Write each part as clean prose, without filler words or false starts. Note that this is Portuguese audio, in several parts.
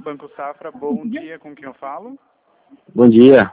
Banco Safra, bom dia, com quem eu falo? Bom dia,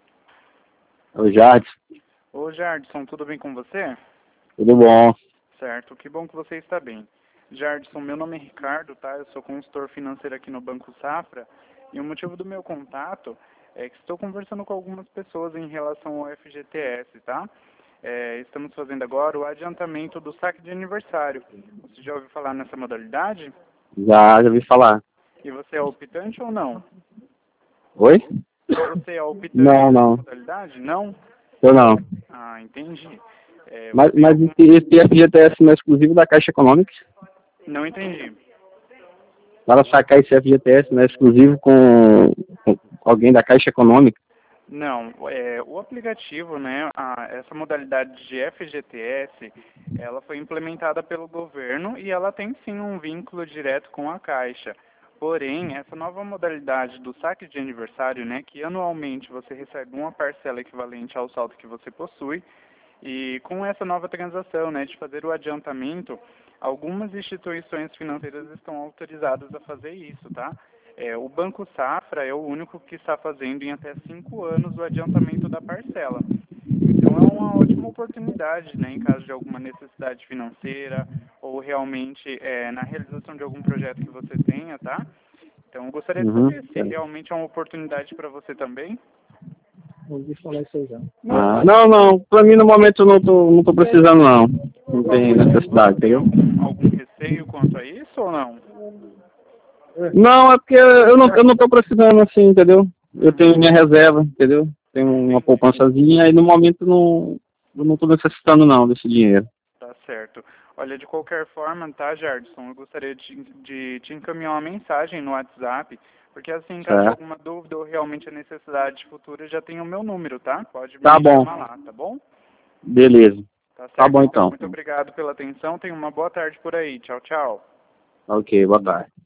é o Jardson. Ô Jardson, tudo bem com você? Tudo bom? Certo, que bom que você está bem. Jardson, meu nome é Ricardo, tá? Eu sou consultor financeiro aqui no Banco Safra e o motivo do meu contato é que estou conversando com algumas pessoas em relação ao FGTS, tá? Estamos fazendo agora o adiantamento do saque de aniversário. Você já ouviu falar nessa modalidade? Já ouvi falar. E você é optante ou não? Oi? Você é optante Não, nessa não. modalidade? Não? Eu não. Ah, entendi. Mas, Você tem algum... esse FGTS não é exclusivo da Caixa Econômica? Não entendi. Para sacar esse FGTS não é exclusivo com alguém da Caixa Econômica? Não, o aplicativo, né, essa modalidade de FGTS, ela foi implementada pelo governo e ela tem sim um vínculo direto com a Caixa. Porém, essa nova modalidade do saque de aniversário, né, que anualmente você recebe uma parcela equivalente ao saldo que você possui, e com essa nova transação, né, de fazer o adiantamento, algumas instituições financeiras estão autorizadas a fazer isso, tá? O Banco Safra é o único que está fazendo em até 5 anos o adiantamento da parcela. Então é uma ótima oportunidade, né, em caso de alguma necessidade financeira ou realmente na realização de algum projeto que você tenha, tá? Então eu gostaria de Uhum. saber se realmente é uma oportunidade para você também. Ouvi falar isso aí já. Não. Para mim, no momento, eu não tô precisando, não. Não tem necessidade, Você tem entendeu? algum receio quanto a isso ou não? Não, é porque eu não tô precisando, assim, entendeu? Eu tenho minha reserva, entendeu? Tenho uma poupançazinha e, no momento, eu não tô necessitando, não, desse dinheiro. Tá certo. Olha, de qualquer forma, tá, Jardson? Eu gostaria de te encaminhar uma mensagem no WhatsApp, porque assim, em caso de Certo. alguma dúvida ou realmente a necessidade futura, já tem o meu número, tá? Pode Tá me bom. chamar lá, tá bom? Beleza. Tá Tá certo, bom, então. então. Muito obrigado pela atenção. Tenha uma boa tarde por aí. Tchau, tchau. Ok, boa tarde.